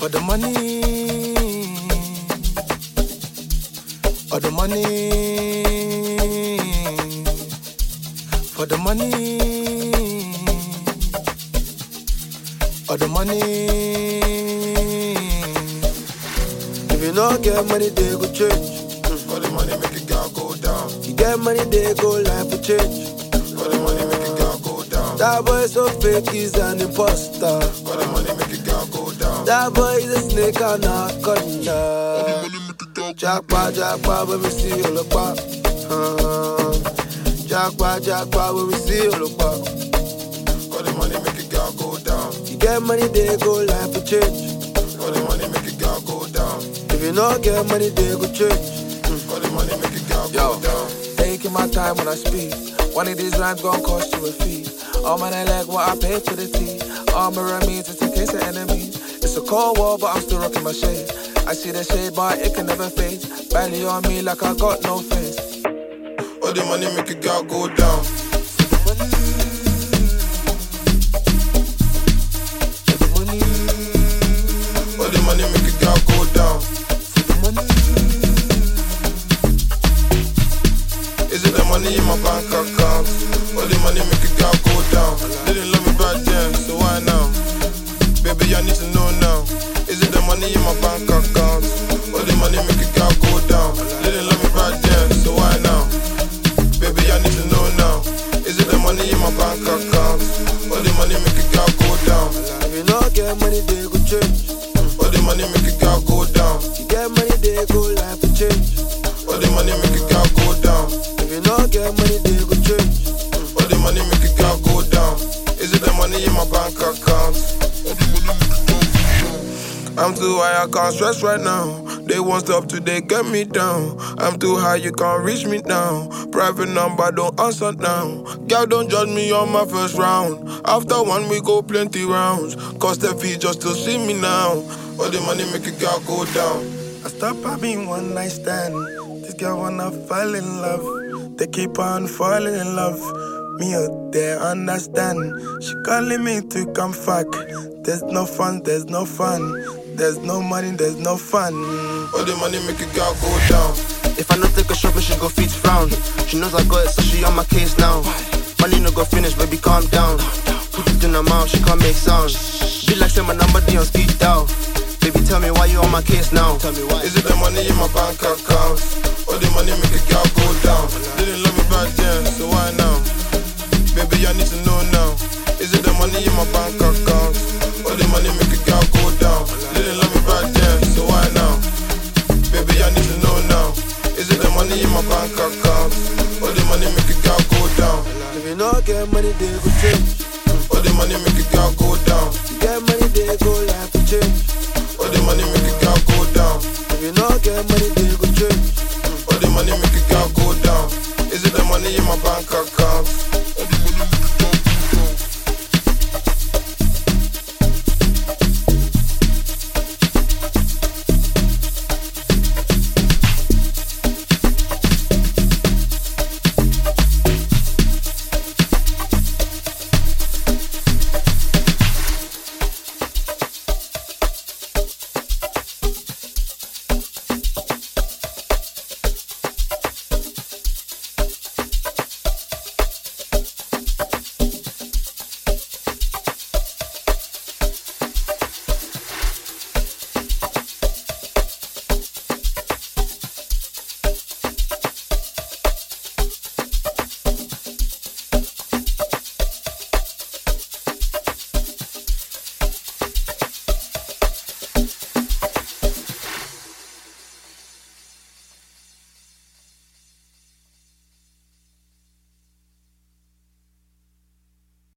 For the money, all the money, for the money, all the money. If you not get money, they go change. For the money, make it go down. You get money, they go life will change. For the money, make it go down. That boy so fake, he's an imposter. For the money, make it go down. That boy is a snake and a conda. Jackpot, when we see you look back. Jackpot, when we see you look back. For the money, make it go down. You get money, they go life will change. For the money, make it go down. If you not get money, they go change. For the money, make it go down. Taking my time when I speak. One of these rhymes gon' cost you a fee. All man, I like what I pay for the tea. All mirror means it's in case of enemies. It's a cold war, but I'm still rocking my shade. I see the shade, but it can never fade. Value on me like I got no face. All the money, make it go down. All the money, make it go down. Is it the money in my bank account? All the money, make it go down. Didn't love me back then, so why now? Baby, I need to know now. Is it the money in my bank account? All the money, make it go down. Didn't love me back then, so why now? Baby, I need to know now. Is it the money in my bank account? All the money, make it go down. If you not get money, they go change. All the money, make it go down. You get money, they go life will change. All the money, make it go down. If you not get money, they go change. All the money, make it go down. Is it the money in my bank account? I'm too high, I can't stress right now. They won't stop till they get me down. I'm too high, you can't reach me now. Private number, don't answer now. Girl, don't judge me on my first round. After one, we go plenty rounds. Cause the fee just to see me now. All the money, make it go down. I stop having one night stand. This girl wanna fall in love. They keep on falling in love. Me out there understand. She calling me to come fuck. There's no fun, there's no fun. There's no money, there's no fun. All the money, make it go down. If I don't take a shopping, she go feet frown. She knows I got it, so she on my case now. Money no go finish, baby, calm down. Put it in her mouth, she can't make sound. Be like say my number D on speed dial. Baby, tell me why you on my case now. Tell me why. Is it the money in my bank account? All the money, make it go down. Didn't love me back then, so why now? Baby, I need to know now. Is it the money in my bank account? All the money, make it go down. Didn't love me back then, so why now? Baby, I need to know now. Is it the money in my bank account? All the money, make it go down. If you not get money, they go change. All the money, make it go down. You get money, they go life will change. All the money, make it go down. If you not get money, they go change. All the money, make it go down. Is it the money in my bank account?